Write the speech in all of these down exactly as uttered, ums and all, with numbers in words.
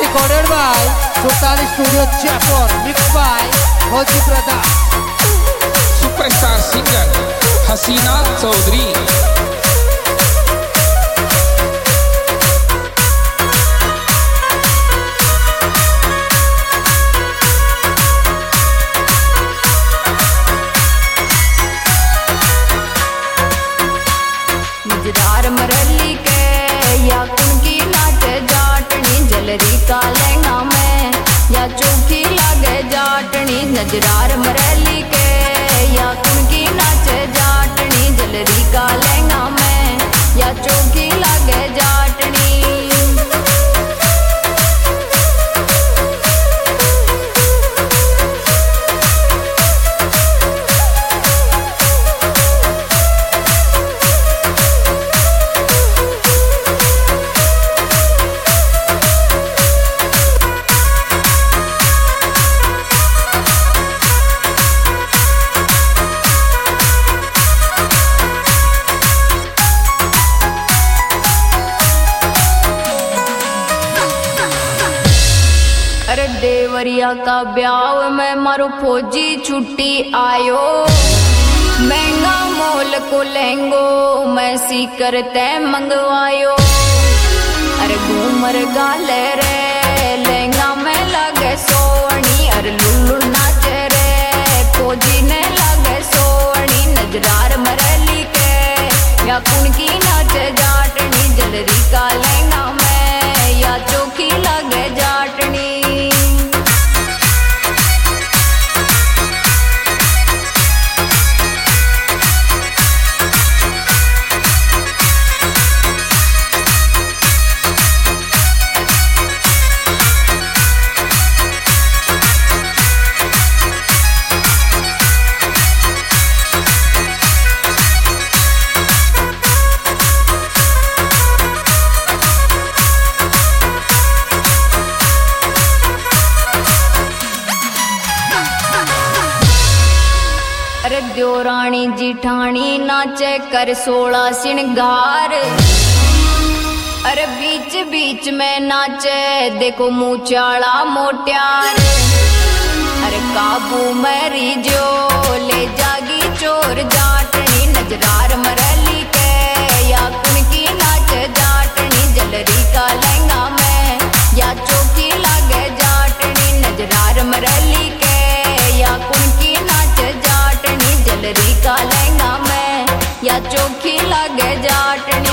recorded by Sultan Studio Jaipur, mixed by Hoji Brother. Superstar singer Hasina Chaudhary. नजरार मरली के या कुनकी नाच जाटनी जलरी का लहंगा में या चौकी लागे जाटनी नजरार मरली के या कुनकी नाच जाटनी जलरी का लहंगा में या चौकी लागे जाटनी। अरे देवरिया का ब्याह में मारो फौजी छुट्टी आयो महंगा मोल को लहंगो मैं सी करते मंगवायो। अरे घूमर गाले रे लहंगा में लगे सोनी अरे लुल्लू नाचे रे फौजी ने लगे सोनी नजरार मरली के या कुनकी नाचे जाटनी जलरी का लहंगा में या चौकी लगे जाटनी। अरे द्योरानी जिठानी नाचे कर सोला सिंगार अरे बीच बीच में नाचे देखो मूचाला मोट्यार। अरे काबू मेरी जो ले जागी चोर जाटनी नजरार मरली के या कुनकी नाचे जाटनी जलरी का लहंगा में या चौकी लागे जाटनी नजरार मरली के या कुनकी नाचे जाटनी जलरी का लहंगा में या चौकी लागे जाटनी।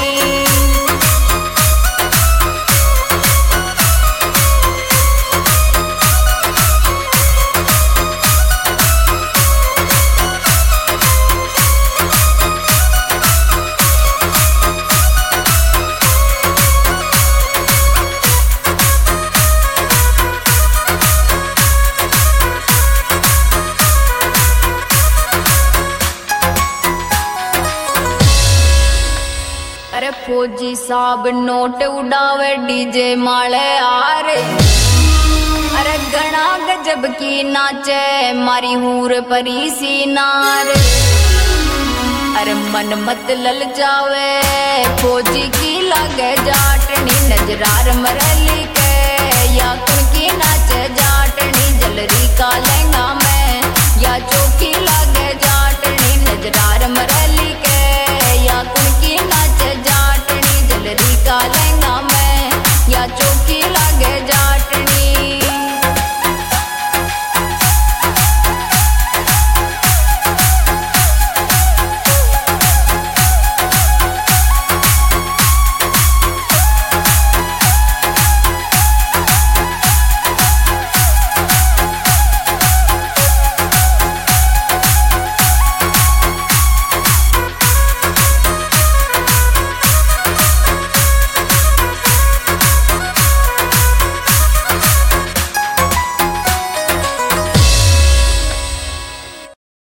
अरे फौजी साहब नोट उड़ावे डीजे माले आर अरे गणा गजब की नाचे मारी हूर परी सी नार। अरे मन मत लल जावे फौजी की लागे जाटनी नजरार मरली के या कुनकी नाचे जाटनी जलरी का लहंगा में या चौकी लागे जाटनी नजरार मरली के